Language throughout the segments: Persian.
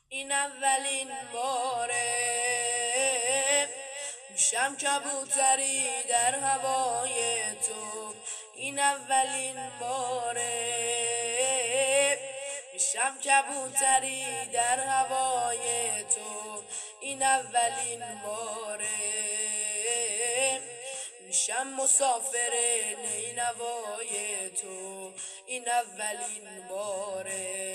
این اولین باره میشم کبوتری در هوای تو. این اولین باره میشم کبوتری در هوای تو. این اولین باره میشم مسافر نینوای تو. این اولین باره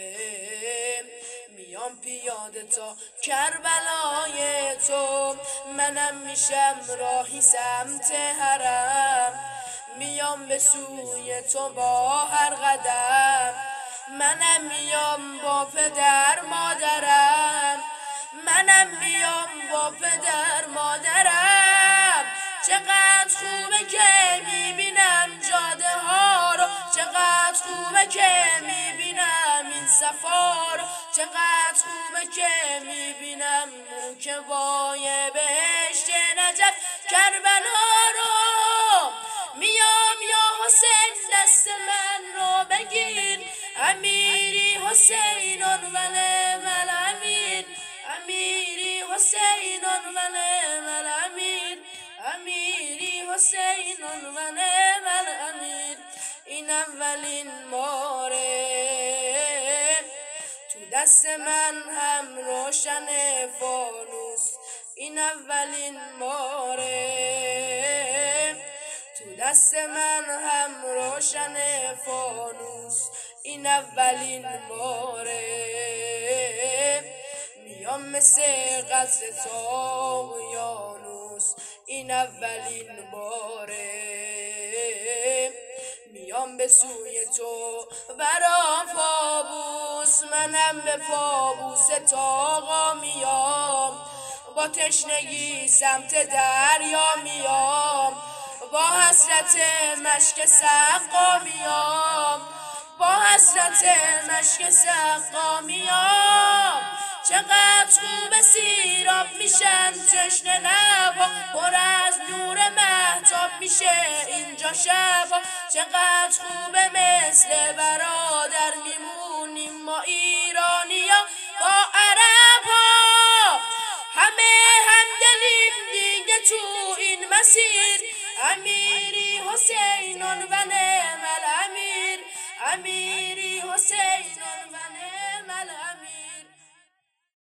میام پیاده تا کربلای تو. منم میشم راهی سمت حرم، میام به سوی تو با هر قدم. منم میام با پدر مادرم، منم میام با پدر مادرم. چقدر خوبه که میبینم جاده ها رو، چقدر خوبه که میبینم این صفا رو، چقدر خوبه که میبینم موکبای بهشت نجف کربلا رو. میام یا حسین دست من رو بگیر، امیری حسین و نعم الامیر، امیری حسین و نعم الامیر، امیری حسین و نعم الامیر. این اولین باره تو دست من هم روشن فانوس. این اولین باره تو دست من هم روشن فانوس. این اولین باره میام مثل قصر طاغیانوس. این اولین باره میام به سوی تو برا پابوس. منم به پابوس طاقا میام، با تشنگی سمت دریا میام، با حسرت مشک سقا میام، با حسرت مشک سقا میام. چقدر خوب سیراب میشن تشنه لبا، پر از نور مهتاب میشه اینجا شبا. چقدر خوبه مثل برادر میمونیم ما ایرانیا با عربا. همه همدلیم دیگه تو این مسیر، امیری حسین و نعم الامیر، امیری حسین و نعم